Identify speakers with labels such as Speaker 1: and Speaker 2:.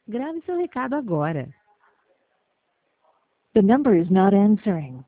Speaker 1: Grave seu recado agora.
Speaker 2: The number is not answering.